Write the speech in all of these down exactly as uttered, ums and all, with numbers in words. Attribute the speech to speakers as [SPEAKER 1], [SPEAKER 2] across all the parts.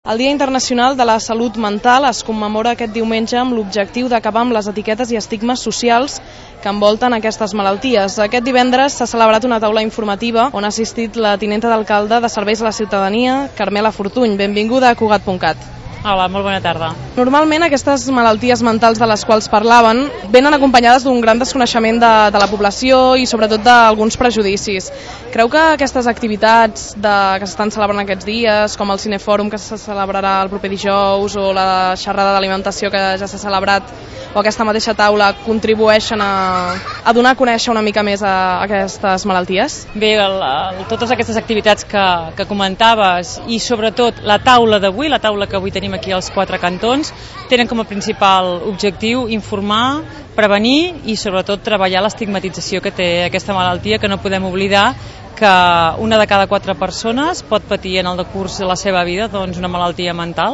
[SPEAKER 1] El Dia Internacional de la Salut Mental es commemora aquest diumenge amb l'objectiu d'acabar amb les etiquetes i estigmes socials que envolten aquestes malalties. Aquest divendres s'ha celebrat una taula informativa on ha assistit la tinenta d'alcalde de Serveis a la Ciutadania, Carmela Fortuny. Benvinguda a Cugat punt cat.
[SPEAKER 2] Hola, molt bona tarda.
[SPEAKER 1] Normalment aquestes malalties mentals de les quals parlaven venen acompanyades d'un gran desconeixement de, de la població i sobretot d'alguns prejudicis. Creu que aquestes activitats de, que s'estan celebrant aquests dies, com el Cinefòrum que se celebrarà el proper dijous o la xerrada d'alimentació que ja s'ha celebrat o aquesta mateixa taula, contribueixen a, a donar a conèixer una mica més a, a aquestes malalties?
[SPEAKER 2] Bé, el, el, totes aquestes activitats que, que comentaves i sobretot la taula d'avui, la taula que avui tenim aquí als quatre cantons, tenen com a principal objectiu informar, prevenir i sobretot treballar l'estigmatització que té aquesta malaltia, que no podem oblidar que una de cada quatre persones pot patir en el decurs de la seva vida doncs, una malaltia mental,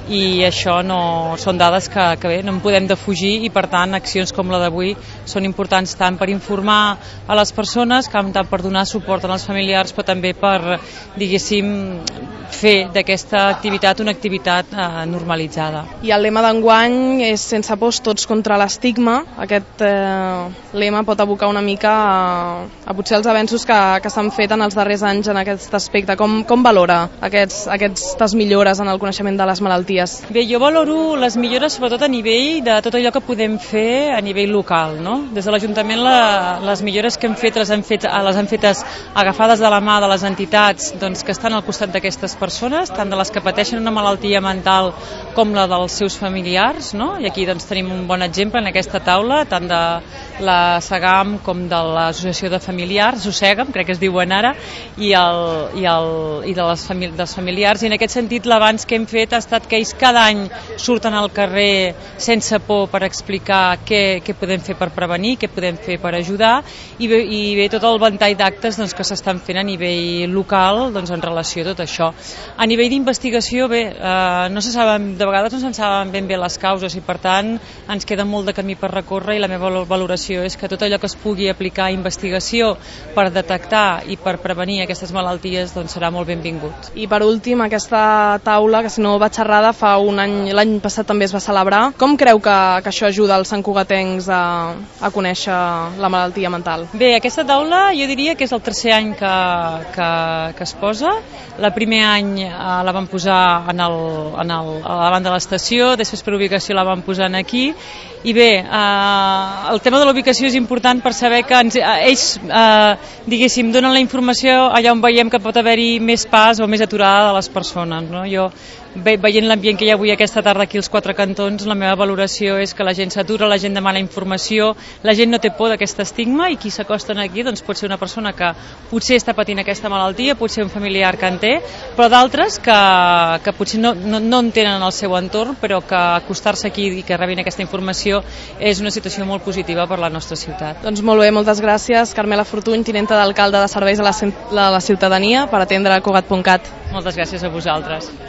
[SPEAKER 2] i això no són dades que, que bé, no en podem defugir, i per tant accions com la d'avui són importants tant per informar a les persones com tant per donar suport als familiars, però també per, diguéssim, fer d'aquesta activitat una activitat eh, normalitzada.
[SPEAKER 1] I el lema d'enguany és sense pors tots contra l'estigma. Aquest eh, lema pot abocar una mica a, a potser els avenços que, que s'han fet en els darrers anys en aquest aspecte. Com, com valora aquests, aquestes millores en el coneixement de les malalties?
[SPEAKER 2] Bé, jo valoro les millores sobretot a nivell de tot allò que podem fer a nivell local, no? Des de l'Ajuntament la, les millores que hem fet les hem fet, les hem fetes agafades de la mà de les entitats doncs, que estan al costat d'aquestes persones, tant de les que pateixen una malaltia mental com la dels seus familiars, no? I aquí doncs, tenim un bon exemple en aquesta taula, tant de la SAGAM com de l'Associació de Familiars, SOSEGAM, crec que es diuen ara, i, el, i, el, i de les famili dels familiars. I en aquest sentit l'avanç que hem fet ha estat que ells cada any surten al carrer sense por per explicar què, què podem fer per prevenir, què podem fer per ajudar, i bé, i bé tot el ventall d'actes doncs, que s'estan fent a nivell local doncs, en relació a tot això. A nivell d'investigació, bé, eh, no se saben, de vegades no se'n saben ben bé les causes, i per tant ens queda molt de camí per recórrer, i la meva valoració és que tot allò que es pugui aplicar a investigació per detectar i per prevenir aquestes malalties doncs serà molt benvingut.
[SPEAKER 1] I per últim, aquesta taula, que si no vaig errada, fa un any, l'any passat també es va celebrar. Com creu que, que això ajuda els santcugatencs a, a conèixer la malaltia mental?
[SPEAKER 2] Bé, aquesta taula jo diria que és el tercer any que, que, que es posa. El primer any eh, la vam posar en el, en el, a davant de l'estació, després per ubicació la vam posar aquí, i bé, eh, el tema de l'ubicació és important per saber que ens, eh, ells, eh, diguéssim, donen la informació allà on veiem que pot haver-hi més pas o més aturada de les persones, no? Jo, ve, veient l'ambient que hi ha avui aquesta tarda aquí als quatre cantons, la meva valoració és que la gent s'atura, la gent demana informació, la gent no té por d'aquest estigma, i qui s'acosten aquí doncs, pot ser una persona que potser està patint aquesta malaltia, pot ser un familiar que en té, però d'altres que, que potser no, no, no en tenen al seu entorn, però que acostar-se aquí i que rebin aquesta informació és una situació molt positiva per la nostra ciutat.
[SPEAKER 1] Doncs molt bé, moltes gràcies, Carmela Fortuny, tinenta d'alcalde de Serveis a la, a la Ciutadania, per atendre Cugat punt cat.
[SPEAKER 2] Moltes gràcies a vosaltres.